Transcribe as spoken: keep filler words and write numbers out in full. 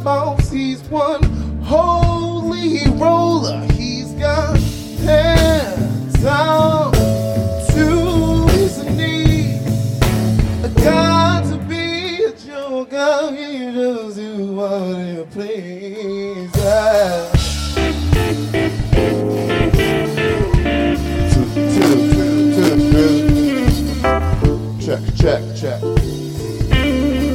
boss, he's one holy roller. He's got hands down to his knees. Got to be a joker, he just do what he please.